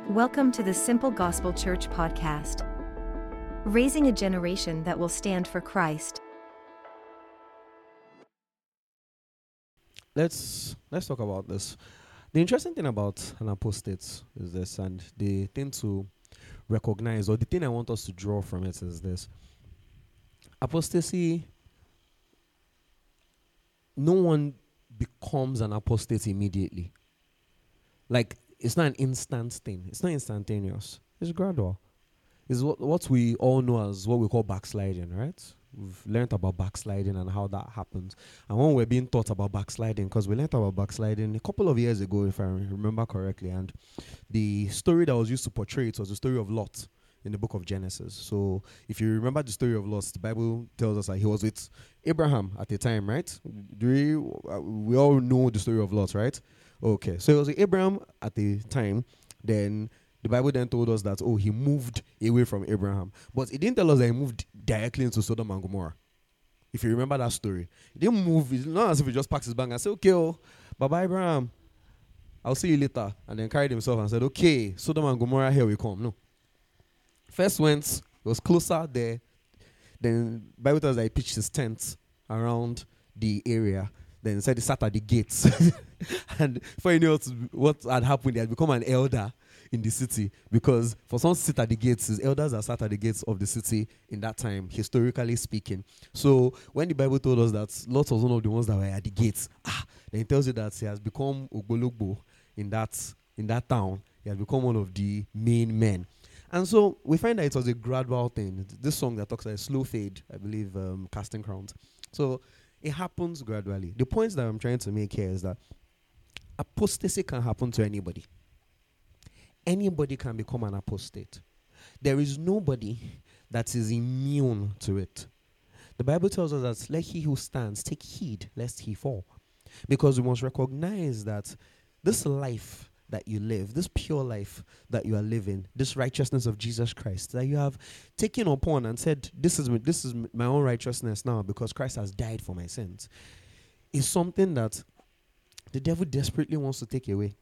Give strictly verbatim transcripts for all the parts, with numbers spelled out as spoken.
Welcome to the Simple Gospel Church podcast, raising a generation that will stand for Christ. Let's let's talk about this. The interesting thing about an apostate is this, and the thing to recognize, or the thing I want us to draw from it is this. Apostasy, no one becomes an apostate immediately. Like, it's not an instant thing. It's not instantaneous. It's gradual. It's what, what we all know as what we call backsliding, right? We've learned about backsliding and how that happens. And when we're being taught about backsliding, because we learned about backsliding a couple of years ago, if I remember correctly, and the story that was used to portray it was the story of Lot in the book of Genesis. So if you remember the story of Lot, the Bible tells us that he was with Abraham at the time, right? Do we, uh, we all know the story of Lot, right? Okay, so it was with Abraham at the time. Then the Bible then told us that, oh, he moved away from Abraham. But it didn't tell us that he moved directly into Sodom and Gomorrah. If you remember that story. He didn't move. It's not as if he just packed his bag and said, okay, oh, bye-bye, Abraham. I'll see you later. And then carried himself and said, okay, Sodom and Gomorrah, here we come. No. First went, it was closer there. Then the Bible tells us that he pitched his tent around the area. Then he said he sat at the gates. And before you knew what, what had happened, he had become an elder in the city. Because for someone to sit at the gates, his elders are sat at the gates of the city in that time, historically speaking. So when the Bible told us that Lot was one of the ones that were at the gates, ah, then it tells you that he has become Ogbologbo in that, in that town. He has become one of the main men. And so we find that it was a gradual thing. This song that talks about a slow fade, I believe, um, Casting Crowns. So it happens gradually. The point that I'm trying to make here is that apostasy can happen to anybody. Anybody can become an apostate. There is nobody that is immune to it. The Bible tells us that let he who stands take heed lest he fall. Because we must recognize that this life that you live, this pure life that you are living, this righteousness of Jesus Christ that you have taken upon and said, this is this is my own righteousness now because Christ has died for my sins, is something that the devil desperately wants to take away.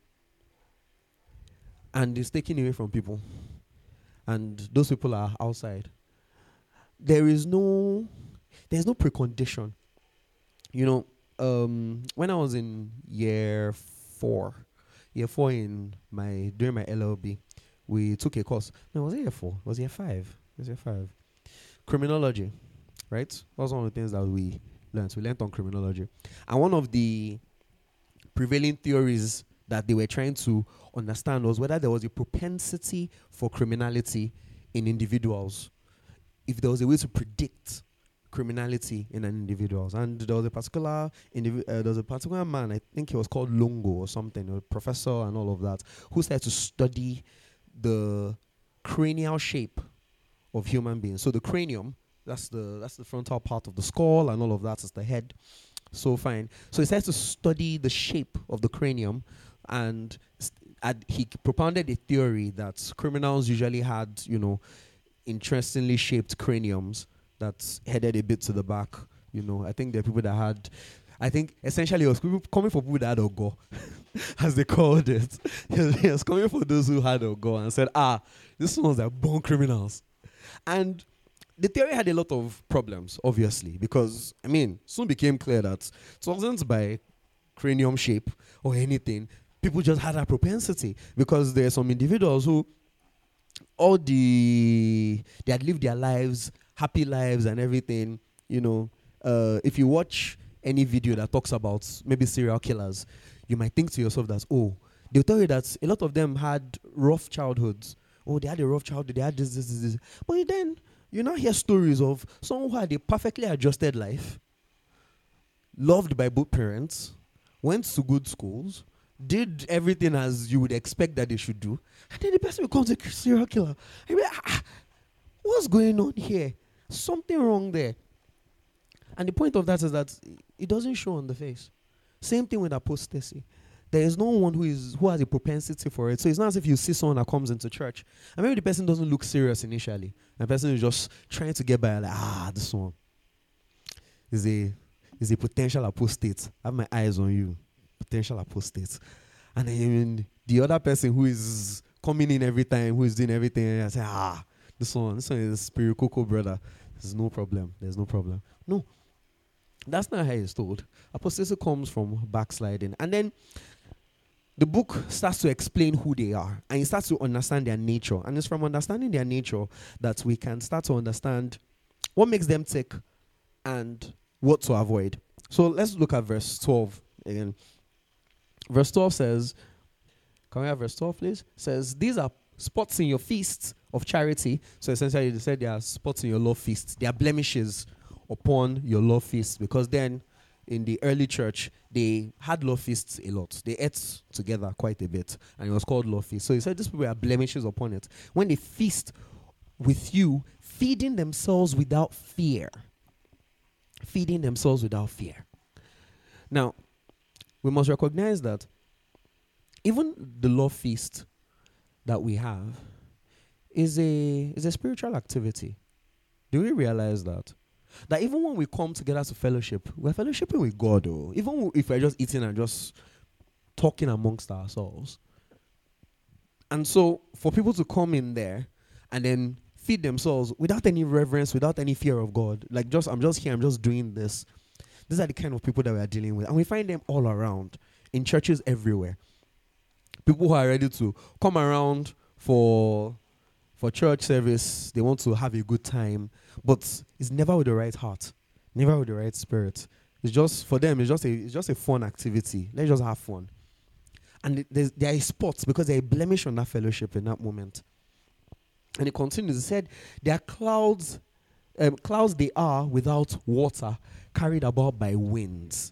And is taking away from people. And those people are outside. There is no, there's no precondition. You know, um, when I was in year four, year four in my, during my L L B, we took a course. No, was it year four? Was it year five? It was year five. Criminology, right? That was one of the things that we learned. We learned on criminology. And one of the prevailing theories that they were trying to understand was whether there was a propensity for criminality in individuals. If there was a way to predict criminality in an individuals. And there was a particular indivi- uh, there was a particular man, I think he was called Longo or something, a professor and all of that, who started to study the cranial shape of human beings. So the cranium, that's the that's the frontal part of the skull, and all of that is the head. So fine. So he started to study the shape of the cranium, and st- ad- he propounded a theory that criminals usually had, you know, interestingly shaped craniums that's headed a bit to the back. You know, I think there are people that had, I think essentially it was people coming for people that had Ogo, as they called it. He was coming for those who had Ogo and said, ah, these ones are born criminals. And the theory had a lot of problems, obviously, because, I mean, soon became clear that it wasn't by cranium shape or anything. People just had a propensity, because there are some individuals who, all the, they had lived their lives, happy lives and everything, you know. Uh, if you watch any video that talks about maybe serial killers, you might think to yourself that, oh, they'll tell you that a lot of them had rough childhoods. Oh, they had a rough childhood, they had this, this, this, this. But then, you now hear stories of someone who had a perfectly adjusted life, loved by both parents, went to good schools, did everything as you would expect that they should do, and then the person becomes a serial killer. I mean, ah, what's going on here? Something wrong there. And the point of that is that it doesn't show on the face. Same thing with apostasy. There is no one who is who has a propensity for it. So it's not as if you see someone that comes into church, and maybe the person doesn't look serious initially. And the person is just trying to get by, like, ah, this one is a is a potential apostate. I have my eyes on you. Potential apostate. And then the other person who is coming in every time, who is doing everything, and I say, ah, this one, this one is Spirit Coco brother. There's no problem. There's no problem. No. That's not how it's told. Apostasy comes from backsliding. And then the book starts to explain who they are. And it starts to understand their nature. And it's from understanding their nature that we can start to understand what makes them tick and what to avoid. So let's look at verse twelve again. Verse twelve says, can we have verse twelve, please? It says, these are spots in your feasts of charity. So essentially, they said there are spots in your love feasts. There are blemishes upon your love feasts. Because then, in the early church, they had love feasts a lot. They ate together quite a bit. And it was called love feast. So he said these people are blemishes upon it. When they feast with you, feeding themselves without fear. Feeding themselves without fear. Now, we must recognize that even the love feast that we have is a is a spiritual activity. Do we realize that? That even when we come together to fellowship, we're fellowshipping with God. Though. Even if we're just eating and just talking amongst ourselves. And so, for people to come in there and then feed themselves without any reverence, without any fear of God, like just, I'm just here, I'm just doing this. These are the kind of people that we are dealing with. And we find them all around, in churches everywhere. People who are ready to come around for, for church service. They want to have a good time. But it's never with the right heart. Never with the right spirit. It's just, for them, it's just a, it's just a fun activity. Let's just have fun. And it, there are spots because there are a blemish on that fellowship in that moment. And it continues. It said, there are clouds, um, clouds they are without water, carried about by winds.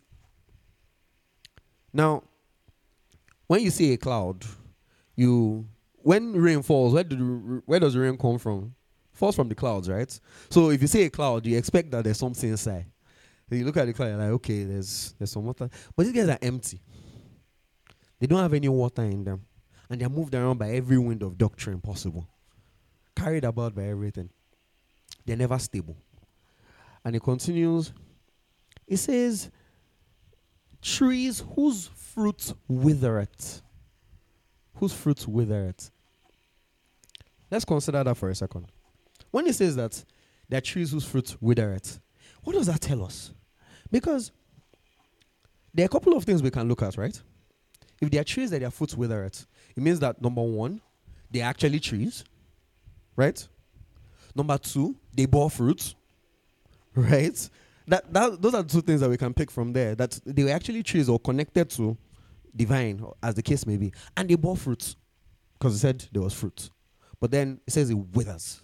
Now, when you see a cloud, you when rain falls, where do where does the rain come from? It falls from the clouds, right? So if you see a cloud, you expect that there's something inside. So you look at the cloud, you're like, okay, there's there's some water. But these guys are empty. They don't have any water in them. And they're moved around by every wind of doctrine possible. Carried about by everything. They're never stable. And it continues. It says, trees whose fruit withereth. Whose fruit withereth. Let's consider that for a second. When it says that there are trees whose fruit withereth, what does that tell us? Because there are a couple of things we can look at, right? If there are trees that their fruit withereth, it means that number one, they are actually trees, right? Number two, they bore fruit, right? That, that those are the two things that we can pick from there. That they were actually trees or connected to divine, as the case may be, and they bore fruit because it said there was fruit. But then it says it withers.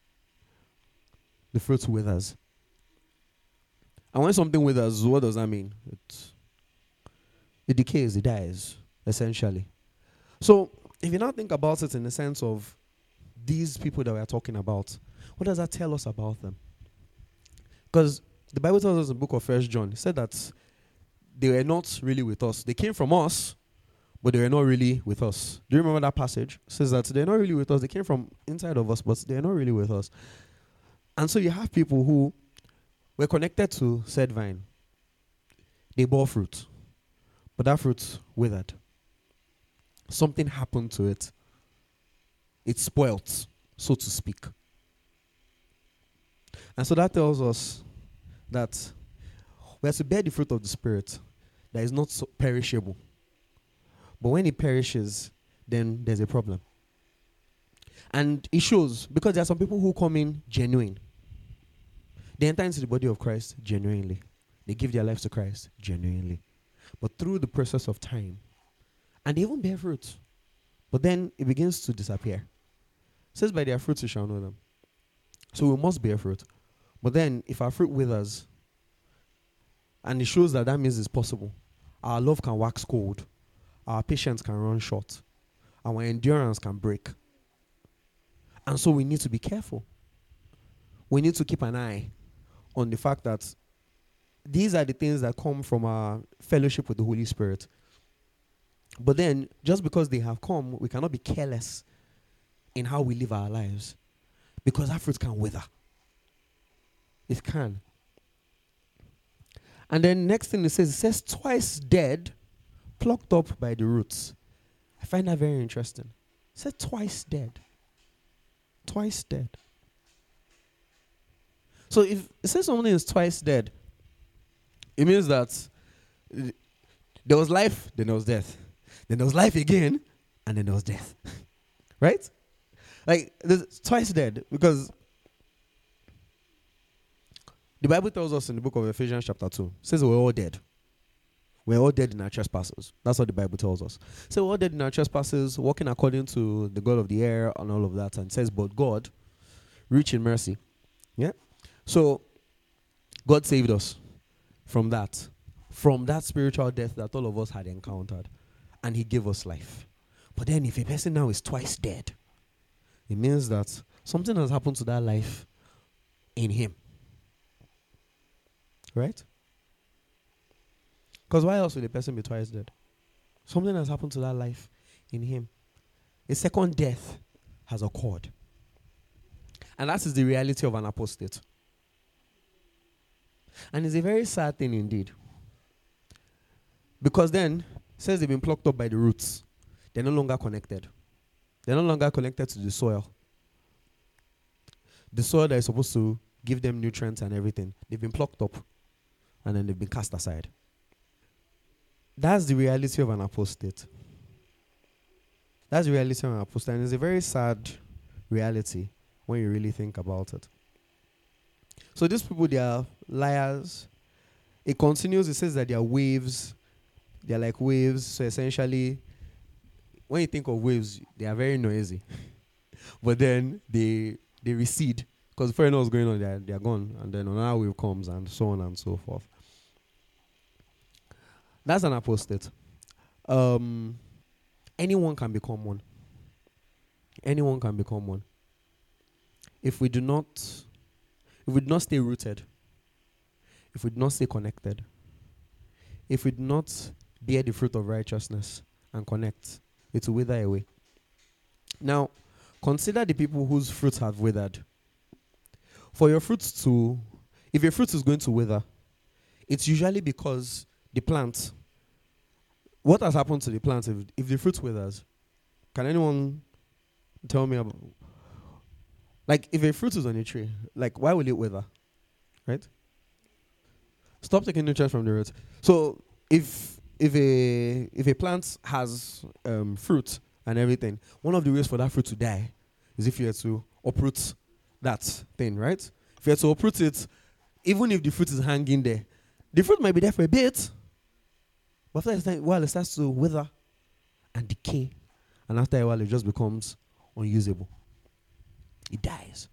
The fruit withers. And when something withers, what does that mean? It, it decays, it dies, essentially. So if you now think about it in the sense of these people that we are talking about, what does that tell us about them? Because the Bible tells us in the book of First John, it said that they were not really with us. They came from us, but they were not really with us. Do you remember that passage? It says that they're not really with us. They came from inside of us, but they're not really with us. And so you have people who were connected to said vine. They bore fruit, but that fruit withered. Something happened to it. It spoilt, so to speak. And so that tells us that we have to bear the fruit of the Spirit that is not so perishable. But when it perishes, then there's a problem. And it shows, because there are some people who come in genuine. They enter into the body of Christ genuinely. They give their lives to Christ genuinely. But through the process of time, and they even bear fruit. But then it begins to disappear. It says, by their fruits you shall know them. So we must bear fruit. But then, if our fruit withers, and it shows that that means it's possible, our love can wax cold, our patience can run short, our endurance can break. And so we need to be careful. We need to keep an eye on the fact that these are the things that come from our fellowship with the Holy Spirit. But then, just because they have come, we cannot be careless in how we live our lives. Because that fruit can wither. It can. And then next thing it says, it says twice dead, plucked up by the roots. I find that very interesting. It said twice dead. Twice dead. So if it says something is twice dead, it means that there was life, then there was death. Then there was life again, and then there was death. Right? Like, there's twice dead, because the Bible tells us in the book of Ephesians chapter two, it says we're all dead. We're all dead in our trespasses. That's what the Bible tells us. So we're all dead in our trespasses, walking according to the God of the air and all of that. And it says, but God, rich in mercy. Yeah? So, God saved us from that. From that spiritual death that all of us had encountered. And he gave us life. But then if a person now is twice dead, it means that something has happened to that life in him. Right? Because why else would a person be twice dead? Something has happened to that life in him. A second death has occurred. And that is the reality of an apostate. And it's a very sad thing indeed. Because then, it says they've been plucked up by the roots. They're no longer connected. They're no longer connected to the soil. The soil that is supposed to give them nutrients and everything. They've been plucked up. And then they've been cast aside. That's the reality of an apostate. That's the reality of an apostate. And it's a very sad reality when you really think about it. So these people, they are liars. It continues, it says that they are waves. They are like waves. So essentially, when you think of waves, they are very noisy. But then they they recede. Because before you know what's going on, they are, they are gone. And then another wave comes and so on and so forth. That's an apostate. Um, anyone can become one. Anyone can become one. If we do not, if we do not stay rooted, if we do not stay connected, if we do not bear the fruit of righteousness and connect, it will wither away. Now, consider the people whose fruits have withered. For your fruits to, if your fruit is going to wither, it's usually because the plant, what has happened to the plant if, if the fruit withers? Can anyone tell me about, like if a fruit is on a tree, like why will it wither? Right? Stop taking nutrients from the roots. So if if a if a plant has um, fruit and everything, one of the ways for that fruit to die is if you have to uproot that thing, right? If you have to uproot it, even if the fruit is hanging there, the fruit might be there for a bit, but after a while it starts to wither and decay, and after a while it just becomes unusable. It dies.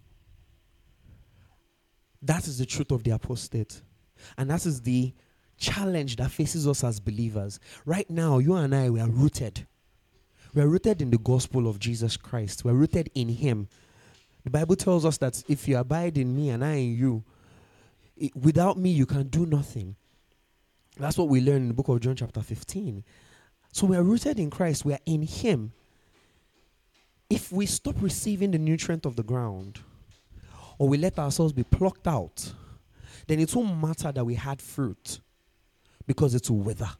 That is the truth of the apostate. And that is the challenge that faces us as believers. Right now, you and I, we are rooted. We are rooted in the gospel of Jesus Christ. We are rooted in him. The Bible tells us that if you abide in me and I in you, it, without me you can do nothing. That's what we learn in the book of John chapter fifteen. So we are rooted in Christ. We are in him. If we stop receiving the nutrient of the ground, or we let ourselves be plucked out, then it won't matter that we had fruit, because it will wither.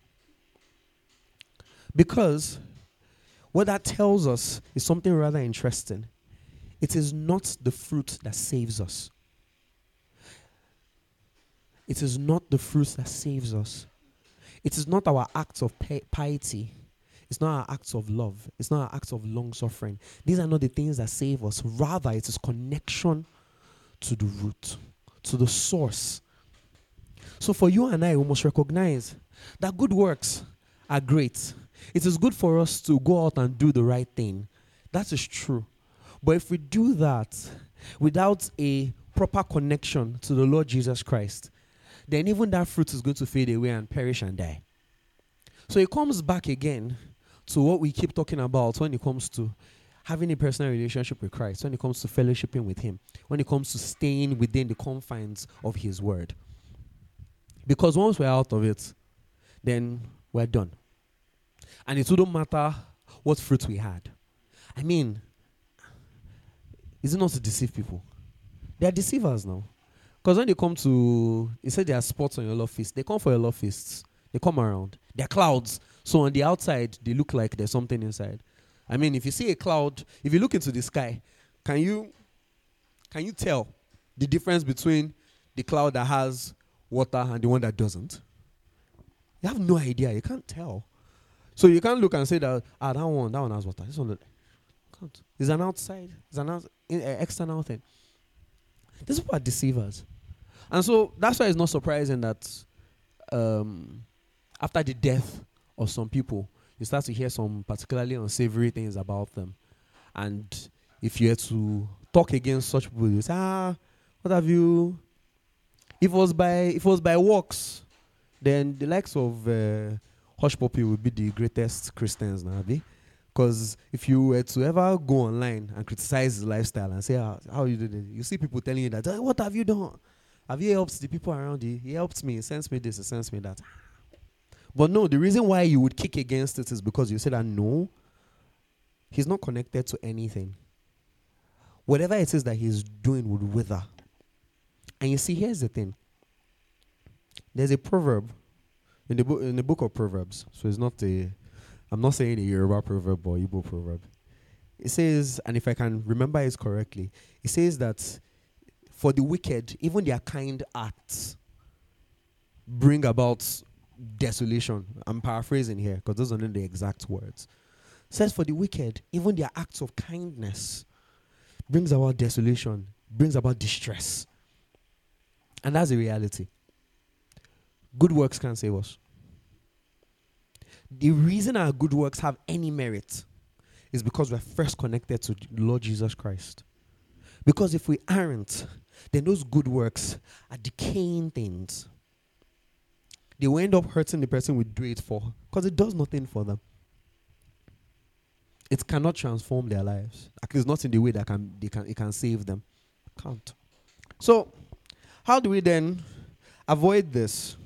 Because what that tells us is something rather interesting. It is not the fruit that saves us. It is not the fruit that saves us. It is not our acts of pi- piety. It's not our acts of love. It's not our acts of long suffering. These are not the things that save us. Rather, it is connection to the root, to the source. So for you and I, we must recognize that good works are great. It is good for us to go out and do the right thing. That is true. But if we do that without a proper connection to the Lord Jesus Christ, then even that fruit is going to fade away and perish and die. So it comes back again to what we keep talking about when it comes to having a personal relationship with Christ, when it comes to fellowshipping with him, when it comes to staying within the confines of his word. Because once we're out of it, then we're done. And it wouldn't matter what fruit we had. I mean, is it not to deceive people? They are deceivers now. Because when they come to, you said there are spots on your love feast. They come for your love feasts. They come around. They're clouds. So on the outside, they look like there's something inside. I mean, if you see a cloud, if you look into the sky, can you can you tell the difference between the cloud that has water and the one that doesn't? You have no idea. You can't tell. So you can't look and say that, ah, that one, that one has water. This one can't. It's an outside, it's an out, uh, external thing. These people are deceivers. And so that's why it's not surprising that um, after the death of some people, you start to hear some particularly unsavory things about them. And if you had to talk against such people, you say, ah, what have you? If it was by if it was by works, then the likes of uh, Hush Puppy would be the greatest Christians now, because if you were to ever go online and criticize his lifestyle and say, how, how you did it, you see people telling you that, hey, what have you done? Have you helped the people around you? He helped me, he sends me this, he sends me that. But no, the reason why you would kick against it is because you say that no, he's not connected to anything. Whatever it is that he's doing would wither. And you see, here's the thing. There's a proverb in the book in the book of Proverbs. So it's not a I'm not saying a Yoruba proverb or Igbo proverb. It says, and if I can remember it correctly, it says that for the wicked, even their kind acts bring about desolation. I'm paraphrasing here because those are not the exact words. It says for the wicked, even their acts of kindness brings about desolation, brings about distress. And that's the reality. Good works can't save us. The reason our good works have any merit is because we're first connected to the Lord Jesus Christ. Because if we aren't, then those good works are decaying things. They will end up hurting the person we do it for because it does nothing for them. It cannot transform their lives. At least not in the way that can, they can, it can save them. Can't. So, how do we then avoid this?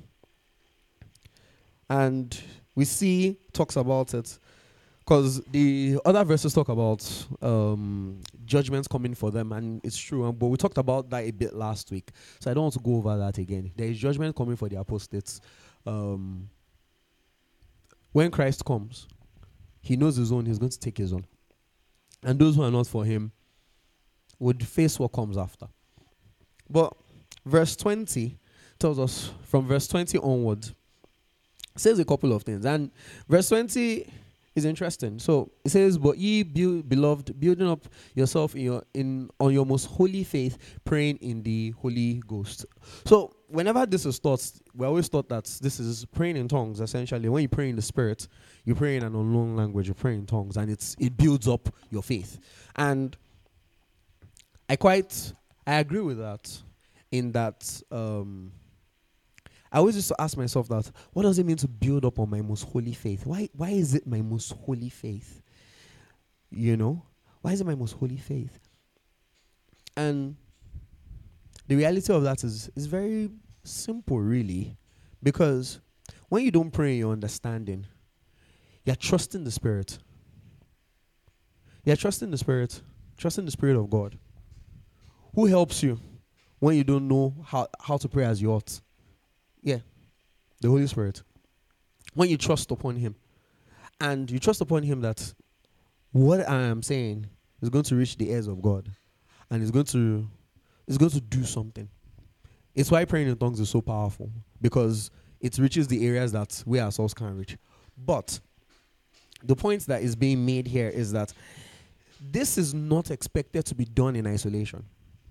And we see, talks about it, because the other verses talk about um, judgments coming for them, and it's true, um, but we talked about that a bit last week, so I don't want to go over that again. There is judgment coming for the apostates. Um, when Christ comes, he knows his own, he's going to take his own. And those who are not for him would face what comes after. But verse twenty tells us, from verse twenty onwards, says a couple of things. And verse twenty is interesting. So it says, but ye build, beloved, building up yourself in your in on your most holy faith, praying in the Holy Ghost. So whenever this is taught, we always thought that this is praying in tongues, essentially. When you pray in the Spirit, you pray in an unknown language, you pray in tongues, and it's it builds up your faith. And I quite I agree with that, in that um I always used to ask myself that, what does it mean to build up on my most holy faith? Why why is it my most holy faith? You know? Why is it my most holy faith? And the reality of that is, is very simple, really. Because when you don't pray in your understanding, you're trusting the Spirit. You're trusting the Spirit. Trusting the Spirit of God. Who helps you when you don't know how, how to pray as you ought? Yeah, the Holy Spirit. When you trust upon him, and you trust upon him that what I am saying is going to reach the ears of God, and it's going to it's going to do something. It's why praying in tongues is so powerful, because it reaches the areas that we ourselves can't reach. But the point that is being made here is that this is not expected to be done in isolation,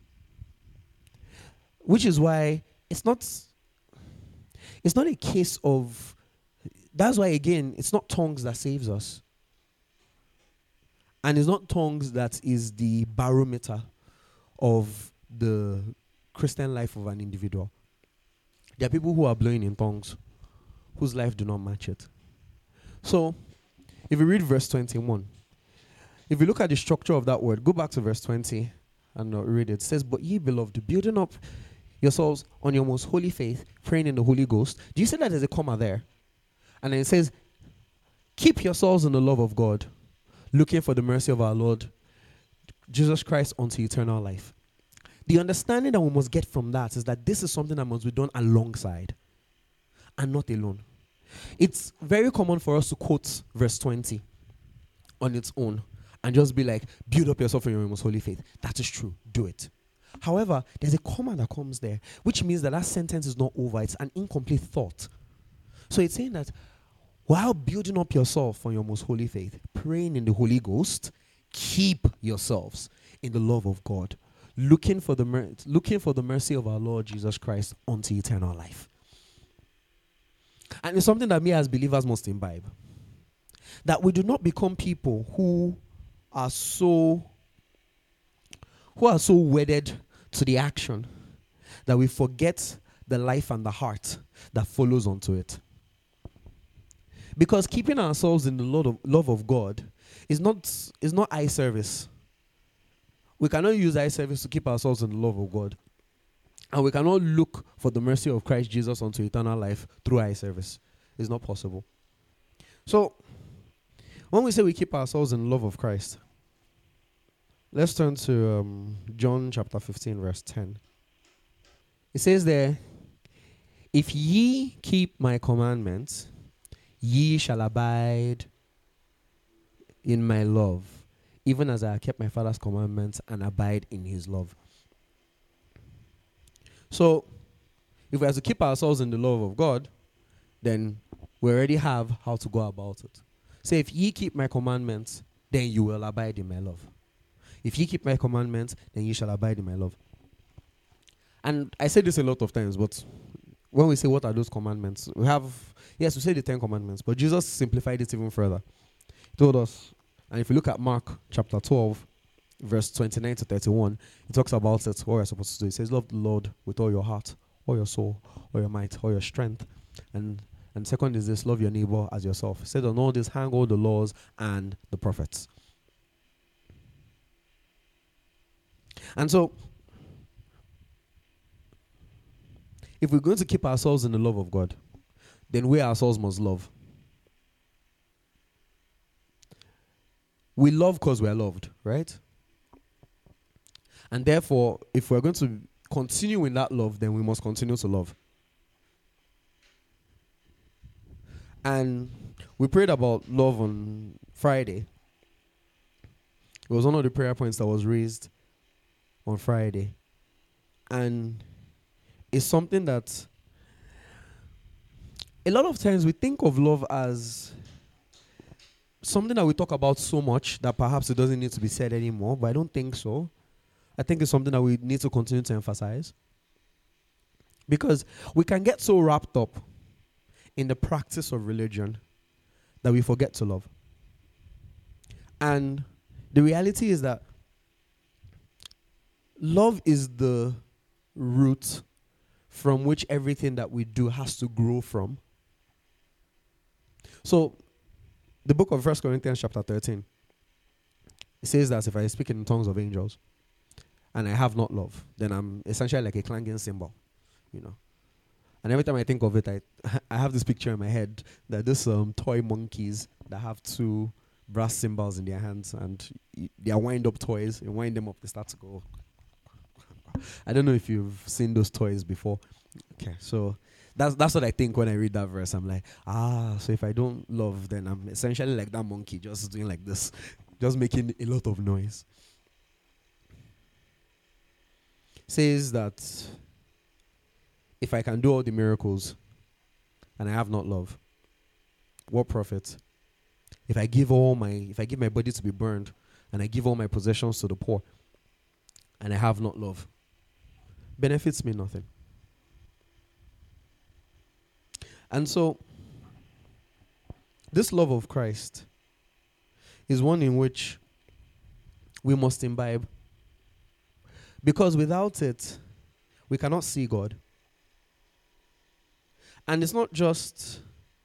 which is why it's not It's not a case of, that's why again, it's not tongues that saves us. And it's not tongues that is the barometer of the Christian life of an individual. There are people who are blowing in tongues whose life do not match it. So, if you read verse twenty-one, if you look at the structure of that word, go back to verse twenty and uh, read it. It says, but ye beloved, building up yourselves on your most holy faith, praying in the Holy Ghost. Do you see that there's a comma there? And then it says, keep yourselves in the love of God, looking for the mercy of our Lord Jesus Christ unto eternal life. The understanding that we must get from that is that this is something that must be done alongside and not alone. It's very common for us to quote verse twenty on its own and just be like, build up yourself in your most holy faith. That is true. Do it. However, there's a comma that comes there, which means that that sentence is not over. It's an incomplete thought. So it's saying that while building up yourself on your most holy faith, praying in the Holy Ghost, keep yourselves in the love of God, looking for the mer- looking for the mercy of our Lord Jesus Christ unto eternal life. And it's something that we as believers must imbibe. That we do not become people who are so who are so wedded to the action that we forget the life and the heart that follows onto it. Because keeping ourselves in the love of, love of God is not, is not eye service. We cannot use eye service to keep ourselves in the love of God. And we cannot look for the mercy of Christ Jesus unto eternal life through eye service. It's not possible. So, when we say we keep ourselves in the love of Christ, let's turn to um, John chapter fifteen, verse ten. It says there, if ye keep my commandments, ye shall abide in my love, even as I have kept my Father's commandments and abide in his love. So, if we have to keep ourselves in the love of God, then we already have how to go about it. Say, if ye keep my commandments, then you will abide in my love. If ye keep my commandments, then ye shall abide in my love. And I say this a lot of times, but when we say what are those commandments, we have, yes, we say the Ten Commandments, but Jesus simplified it even further. He told us, and if you look at Mark chapter twelve, verse twenty-nine to thirty-one, he talks about it, what we're supposed to do. He says, love the Lord with all your heart, all your soul, all your might, all your strength. And and second is this, love your neighbor as yourself. He said, on all this, hang all the laws and the prophets. And so, if we're going to keep ourselves in the love of God, then we ourselves must love. We love because we're loved, right? And therefore, if we're going to continue in that love, then we must continue to love. And we prayed about love on Friday. It was one of the prayer points that was raised on Friday. And it's something that a lot of times we think of love as something that we talk about so much that perhaps it doesn't need to be said anymore, but I don't think so. I think it's something that we need to continue to emphasize. Because we can get so wrapped up in the practice of religion that we forget to love. And the reality is that love is the root from which everything that we do has to grow from. So, the book of First Corinthians chapter thirteen, it says that if I speak in tongues of angels and I have not love, then I'm essentially like a clanging cymbal, you know. And every time I think of it, I I have this picture in my head that these um, toy monkeys that have two brass cymbals in their hands, and y- they are wind-up toys. You wind them up, they start to go. I don't know if you've seen those toys before. Okay, so that's that's what I think when I read that verse. I'm like, ah, so if I don't love, then I'm essentially like that monkey, just doing like this, just making a lot of noise. Says that if I can do all the miracles and I have not love, what profit? If I give all my, if I give my body to be burned and I give all my possessions to the poor and I have not love, benefits me nothing. And so, this love of Christ is one in which we must imbibe. Because without it, we cannot see God. And it's not just,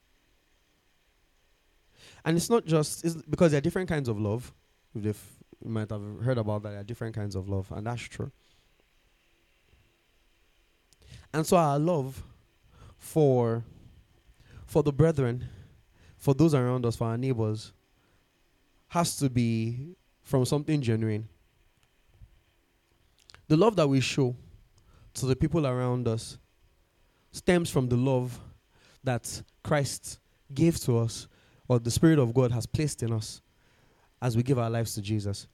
and it's not just, it's because there are different kinds of love. If you might have heard about that, there are different kinds of love, and that's true. And so our love for, for the brethren, for those around us, for our neighbors, has to be from something genuine. The love that we show to the people around us stems from the love that Christ gave to us, or the Spirit of God has placed in us. as we give our lives to Jesus.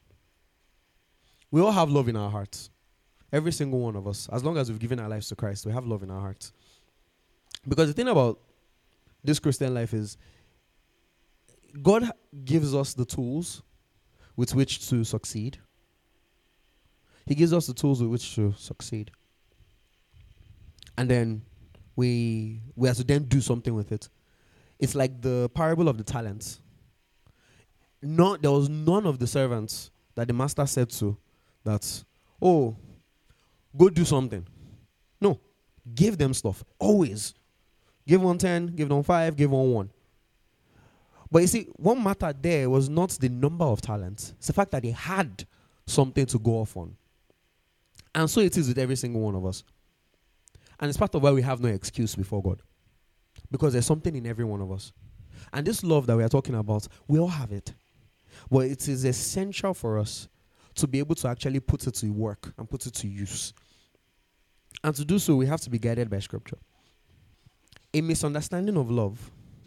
We all have love in our hearts. Every single one of us. As long as we've given our lives to Christ, we have love in our hearts. Because the thing about this Christian life is God gives us the tools with which to succeed. He gives us the tools with which to succeed. And then we we have to then do something with it. It's like the parable of the talents. No, there was none of the servants that the master said to that, oh, go do something. No. Give them stuff. Always. Give one ten, give one five, give one one. But you see, what mattered there was not the number of talents. It's the fact that they had something to go off on. And so it is with every single one of us. And it's part of why we have no excuse before God. Because there's something in every one of us. And this love that we are talking about, we all have it. But it is essential for us to be able to actually put it to work and put it to use. And to do so, we have to be guided by Scripture. A misunderstanding of love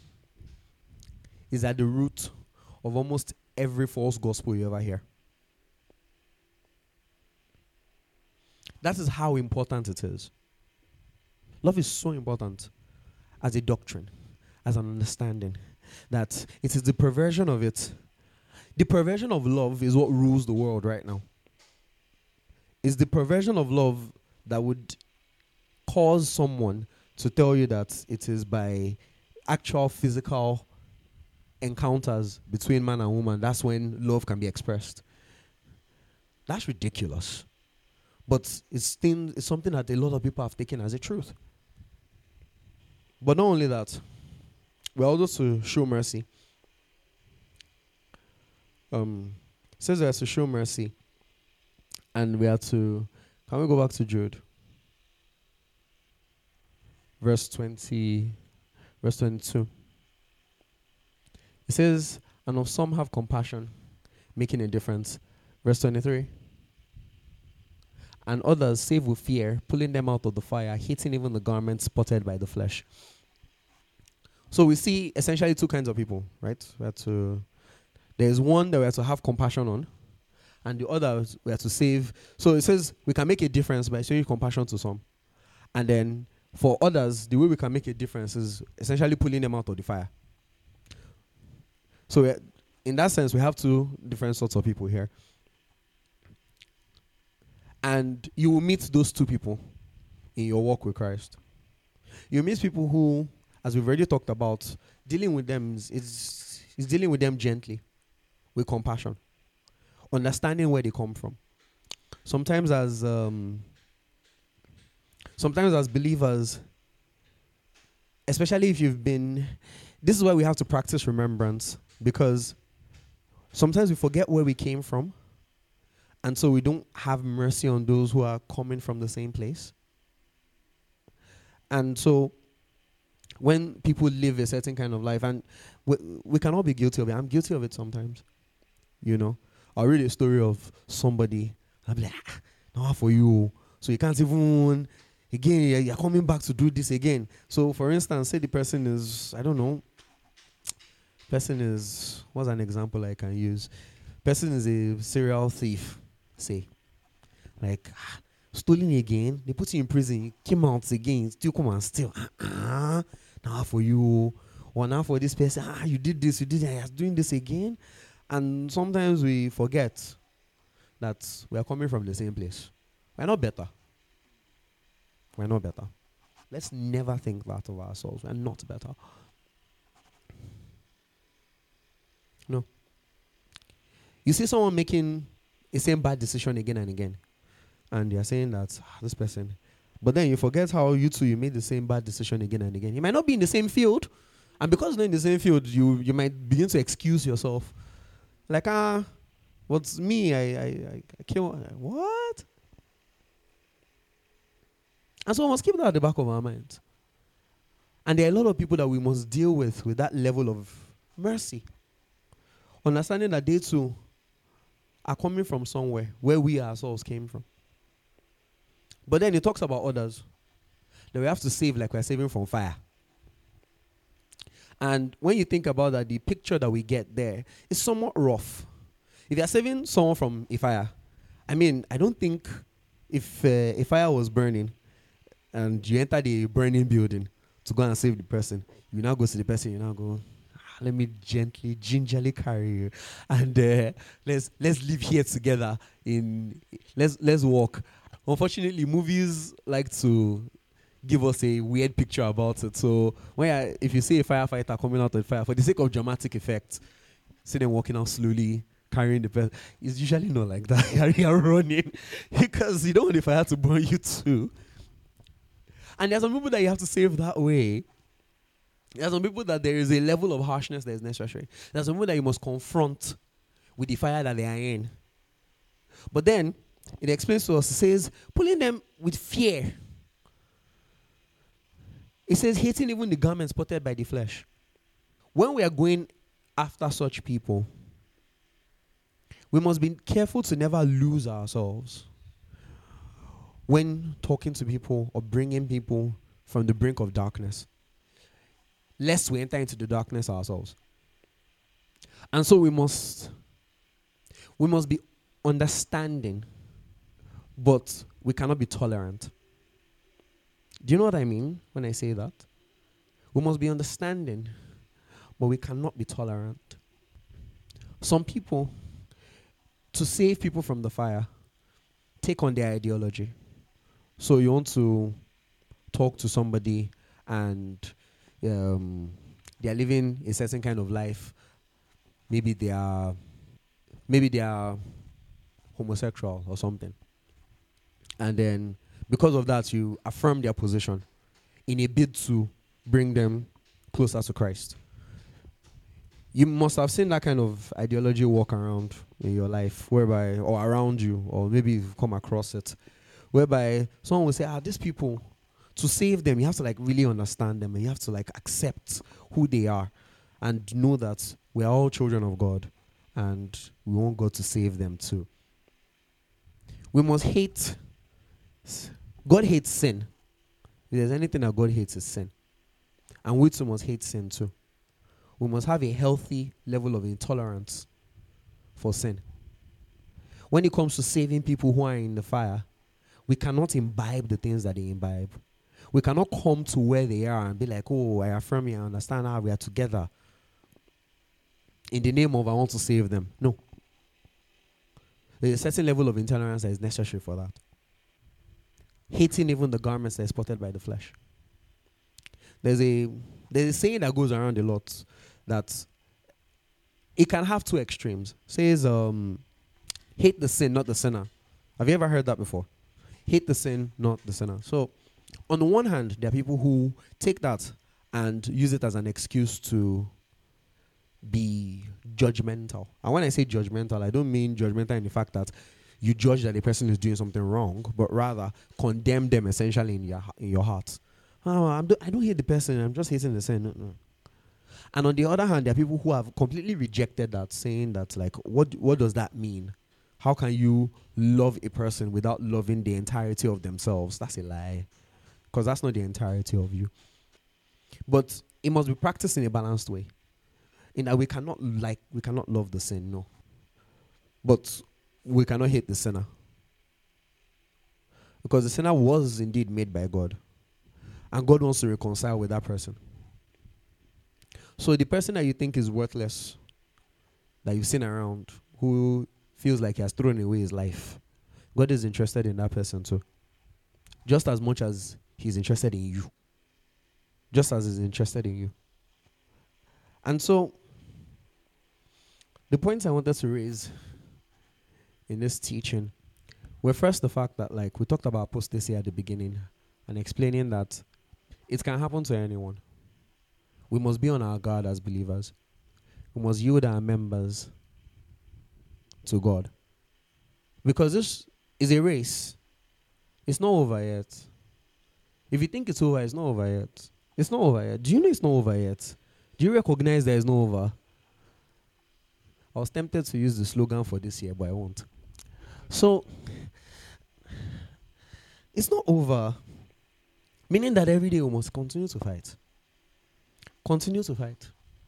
is at the root of almost every false gospel you ever hear. That is how important it is. Love is so important as a doctrine, as an understanding, that it is the perversion of it. The perversion of love is what rules the world right now. It's the perversion of love that would cause someone to tell you that it is by actual physical encounters between man and woman, that's when love can be expressed. That's ridiculous. But it's, thing, it's something that a lot of people have taken as a truth. But not only that, we're also to show mercy. Um, it says we are to show mercy. And we are to, can we go back to Jude? Verse twenty, verse twenty-two. It says, and of some have compassion, making a difference. Verse twenty-three. And others save with fear, pulling them out of the fire, hating even the garments spotted by the flesh. So we see essentially two kinds of people, right? We have to, there's one that we have to have compassion on, and the other we have to save. So it says we can make a difference by showing compassion to some. And then for others, the way we can make a difference is essentially pulling them out of the fire. So in that sense, we have two different sorts of people here. And you will meet those two people in your walk with Christ. You meet people who, as we've already talked about, dealing with them is, is, is dealing with them gently, with compassion, understanding where they come from. Sometimes as um, sometimes as believers, especially if you've been, this is why we have to practice remembrance, because sometimes we forget where we came from. And so we don't have mercy on those who are coming from the same place. And so when people live a certain kind of life, and we, we can all be guilty of it. I'm guilty of it sometimes. You know, I'll read a story of somebody, I'll be like, ah, no, for you. So you can't even, again, you're, you're coming back to do this again. So for instance, say the person is, I don't know, person is, what's an example I can use? Person is a serial thief. Say, like, ah, stolen again, they put you in prison, you came out again, still come and steal. Ah, now for you, or now for this person, ah, you did this, you did that, you're doing this again. And sometimes we forget that we are coming from the same place. We're not better. We're not better. Let's never think that of ourselves. We're not better. No. You see someone making the same bad decision again and again, and you're saying that ah, this person, but then you forget how you two you made the same bad decision again and again. You might not be in the same field, and because you're in the same field, you you might begin to excuse yourself, like ah, what's me? I I I, I kill what? And so we must keep that at the back of our minds. And there are a lot of people that we must deal with with that level of mercy, understanding that they too are coming from somewhere where we ourselves came from. But then it talks about others that we have to save like we're saving from fire. And when you think about that, the picture that we get there is somewhat rough. If you're saving someone from a fire, I mean, I don't think if uh, a fire was burning and you enter the burning building to go and save the person, you now go to the person, you now go, "Ah, let me gently, gingerly carry you, and uh, let's let's live here together. In let's let's walk." Unfortunately, movies like to give us a weird picture about it. So when I, if you see a firefighter coming out of the fire, for the sake of dramatic effect, see them walking out slowly, carrying the person, it's usually not like that. You're running because you don't want the fire to burn you too. And there's some people that you have to save that way. There's some people that there is a level of harshness that is necessary. There's some people that you must confront with the fire that they are in. But then it explains to us, it says, pulling them with fear. It says, hating even the garments spotted by the flesh. When we are going after such people, we must be careful to never lose ourselves when talking to people or bringing people from the brink of darkness, lest we enter into the darkness ourselves. And so we must, we must be understanding, but we cannot be tolerant. Do you know what I mean when I say that? We must be understanding, but we cannot be tolerant. Some people, to save people from the fire, take on their ideology. So you want to talk to somebody and um, they are living a certain kind of life. Maybe they are, maybe they are homosexual or something. And then because of that, you affirm their position in a bid to bring them closer to Christ. You must have seen that kind of ideology walk around in your life, whereby, or around you, or maybe you've come across it, whereby someone will say, ah, these people, to save them, you have to like really understand them, and you have to like accept who they are and know that we are all children of God and we want God to save them too. We must hate, God hates sin. If there's anything that God hates, is sin. And we too must hate sin too. We must have a healthy level of intolerance for sin. When it comes to saving people who are in the fire, we cannot imbibe the things that they imbibe. We cannot come to where they are and be like, oh, I affirm you, I understand how we are together. In the name of I want to save them. No. There's a certain level of intolerance that is necessary for that. Hating even the garments that are spotted by the flesh. There's a there's a saying that goes around a lot that it can have two extremes. It says, um, hate the sin, not the sinner. Have you ever heard that before? Hate the sin, not the sinner. So, on the one hand, there are people who take that and use it as an excuse to be judgmental. And when I say judgmental, I don't mean judgmental in the fact that you judge that a person is doing something wrong, but rather condemn them essentially in your in your heart. Oh, I'm do, I don't hate the person, I'm just hating the sin. No, no. And on the other hand, there are people who have completely rejected that, saying that, like, what what does that mean? How can you love a person without loving the entirety of themselves? That's a lie. Because that's not the entirety of you. But it must be practiced in a balanced way. In that we cannot like we cannot love the sin, no. But we cannot hate the sinner. Because the sinner was indeed made by God. And God wants to reconcile with that person. So the person that you think is worthless, that you've seen around, who feels like he has thrown away his life, God is interested in that person too. Just as much as he's interested in you. Just as he's interested in you. And so, the points I wanted to raise in this teaching were first the fact that, like, we talked about apostasy at the beginning and explaining that it can happen to anyone. We must be on our guard as believers. We must yield our members to God. Because this is a race. It's not over yet. If you think it's over, it's not over yet. It's not over yet. Do you know it's not over yet? Do you recognize that it's not over? I was tempted to use the slogan for this year, but I won't. So, it's not over. Meaning that every day we must continue to fight. Continue to fight.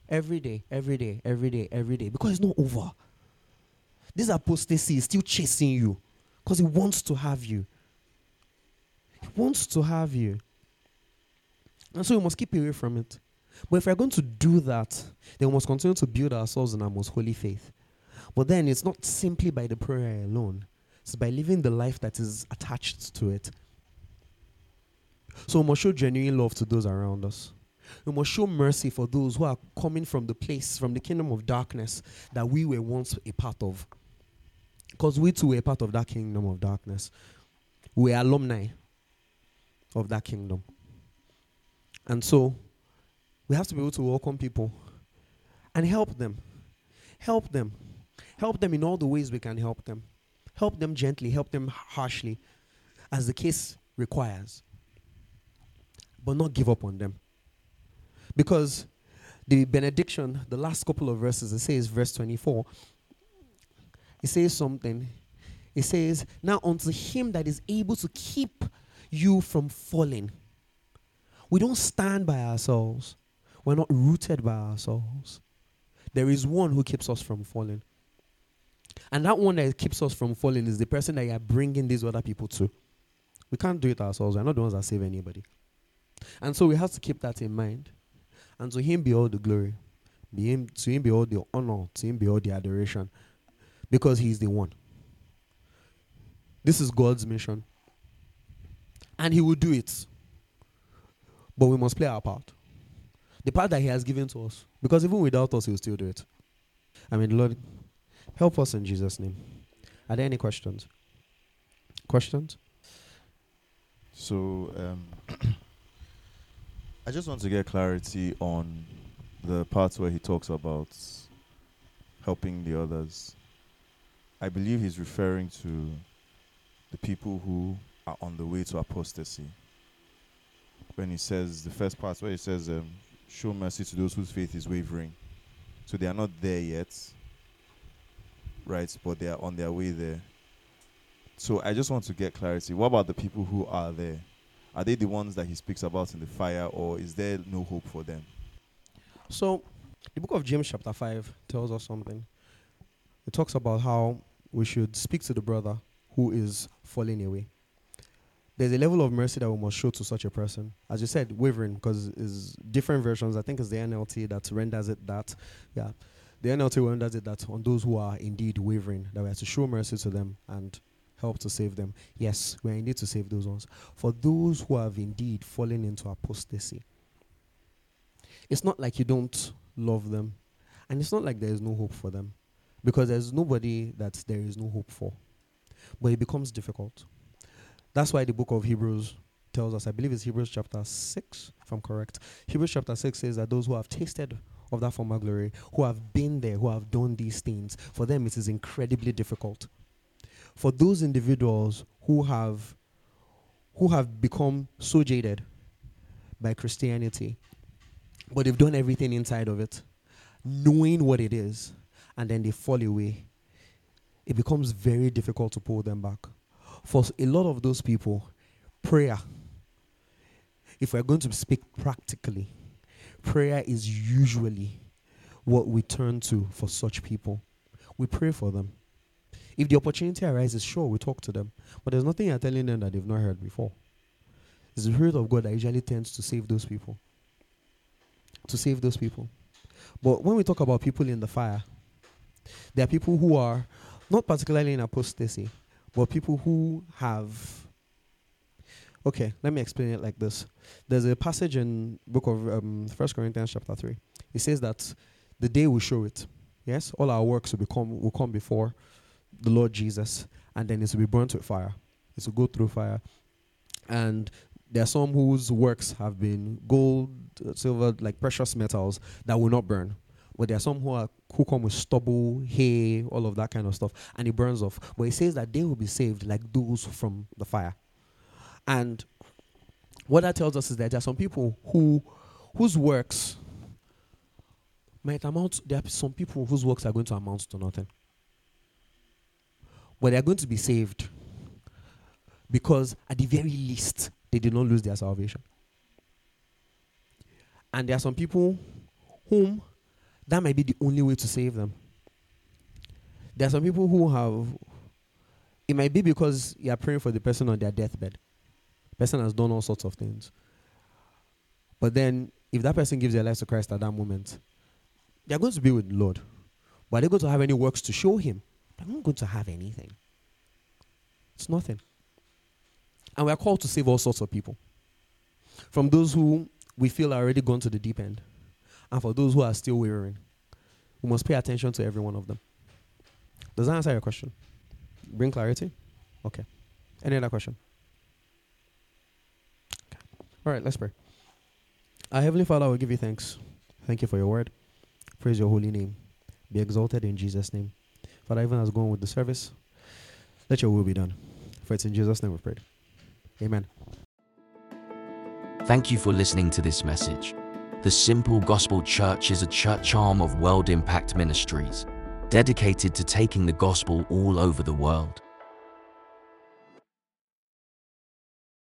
Every day, every day, every day, every day. Because it's not over. This apostasy is still chasing you. Because it wants to have you. It wants to have you. And so we must keep away from it. But if we're going to do that, then we must continue to build ourselves in our most holy faith. But then it's not simply by the prayer alone. It's by living the life that is attached to it. So we must show genuine love to those around us. We must show mercy for those who are coming from the place, from the kingdom of darkness that we were once a part of. Because we too were a part of that kingdom of darkness. We are alumni of that kingdom. And so, we have to be able to welcome people and help them. Help them. Help them in all the ways we can help them. Help them gently, help them harshly, as the case requires. But not give up on them. Because the benediction, the last couple of verses, it says, verse twenty-four, it says something. It says, now unto him that is able to keep you from falling. We don't stand by ourselves. We're not rooted by ourselves. There is one who keeps us from falling. And that one that keeps us from falling is the person that you are bringing these other people to. We can't do it ourselves. We're not the ones that save anybody. And so we have to keep that in mind. And to him be all the glory. Be him, to him be all the honor. To him be all the adoration. Because he is the one. This is God's mission. And he will do it. But we must play our part. The part that he has given to us. Because even without us, he will still do it. I mean, Lord, help us in Jesus' name. Are there any questions? Questions? So, um, I just want to get clarity on the parts where he talks about helping the others. I believe he's referring to the people who are on the way to apostasy. When he says, the first part where he says, um, show mercy to those whose faith is wavering. So they are not there yet, right? But they are on their way there. So I just want to get clarity. What about the people who are there? Are they the ones that he speaks about in the fire, or is there no hope for them? So, the book of James chapter five tells us something. It talks about how we should speak to the brother who is falling away. There's a level of mercy that we must show to such a person. As you said, wavering, because it's different versions. I think it's the N L T that renders it that. Yeah, the N L T renders it that on those who are indeed wavering, that we have to show mercy to them and help to save them. Yes, we are indeed to save those ones. For those who have indeed fallen into apostasy, it's not like you don't love them, and it's not like there is no hope for them, because there's nobody that there is no hope for. But it becomes difficult. That's why the book of Hebrews tells us, I believe it's Hebrews chapter six, if I'm correct. Hebrews chapter six says that those who have tasted of that former glory, who have been there, who have done these things, for them it is incredibly difficult. For those individuals who have who have become so jaded by Christianity, but they've done everything inside of it, knowing what it is, and then they fall away, it becomes very difficult to pull them back. For a lot of those people, prayer, if we're going to speak practically, prayer is usually what we turn to for such people. We pray for them. If the opportunity arises, sure, we talk to them. But there's nothing you're telling them that they've not heard before. It's the Spirit of God that usually tends to save those people. To save those people. But when we talk about people in the fire, there are people who are not particularly in apostasy, but people who have... Okay, let me explain it like this. There's a passage in book of um, First Corinthians chapter three. It says that the day will show it. Yes, all our works will become will come before the Lord Jesus, and then it will be burnt with fire. It will go through fire. And there are some whose works have been gold, silver, like precious metals that will not burn. But there are some who are who come with stubble, hay, all of that kind of stuff, and it burns off. But it says that they will be saved like those from the fire. And what that tells us is that there are some people who whose works might amount, there are some people whose works are going to amount to nothing. But they are going to be saved because at the very least, they did not lose their salvation. And there are some people whom that might be the only way to save them. There are some people who have, it might be because you are praying for the person on their deathbed. The person has done all sorts of things. But then, if that person gives their life to Christ at that moment, they're going to be with the Lord. But are they going to have any works to show him? They're not going to have anything. It's nothing. And we are called to save all sorts of people. From those who we feel are already gone to the deep end. And for those who are still wavering. We must pay attention to every one of them. Does that answer your question? Bring clarity? Okay. Any other question? Okay. All right, let's pray. Our Heavenly Father, I will give you thanks. Thank you for your word. Praise your holy name. Be exalted in Jesus' name. Father, even as going with the service, let your will be done. For it's in Jesus' name we pray. Amen. Thank you for listening to this message. The Simple Gospel Church is a church arm of World Impact Ministries, dedicated to taking the gospel all over the world.